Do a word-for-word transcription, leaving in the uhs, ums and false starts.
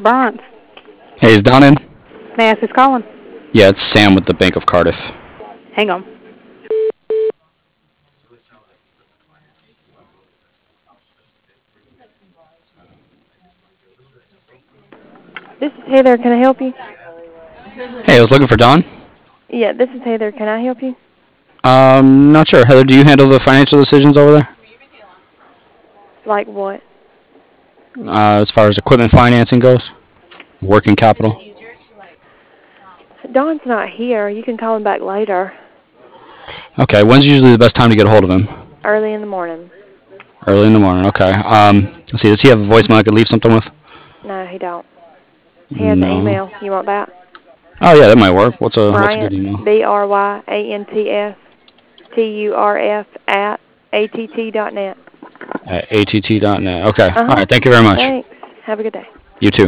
Bryant. Hey, is Don in? May I ask who's calling? Yeah, it's Sam with the Bank of Cardiff. Hang on. This is Heather. Can I help you? Hey, I was looking for Don. Yeah, this is Heather. Can I help you? Um, not sure. Heather, do you handle the financial decisions over there? Like what? Uh, as far as equipment financing goes? Working capital? Don's not here. You can call him back later, Okay, when's usually the best time to get a hold of him? early in the morning. Early in the morning, okay. Um, let's see, does he have a voicemail I could leave something with? No, he don't. He has an No. email. You want that? Oh, yeah, that might work. What's a, what's a good Bryant, email? B R Y A N T S T U R F at A T T dot net. At A T T dot net. Okay, Uh-huh. alright, thank you very much. Thanks. Have a good day. You too.